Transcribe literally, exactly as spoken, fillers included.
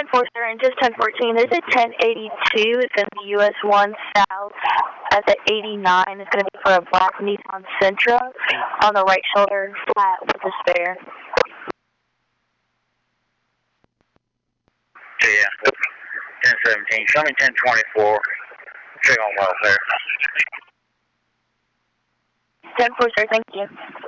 ten four, sir, and just ten fourteen. There's a ten eighty-two. It's in the U S one south at the eighty-nine. It's going to be for a black Nissan Sentra on the right shoulder, flat with a spare. Yeah, ten seventeen. Show me ten twenty-four. Check on welfare. ten four, sir. Thank you.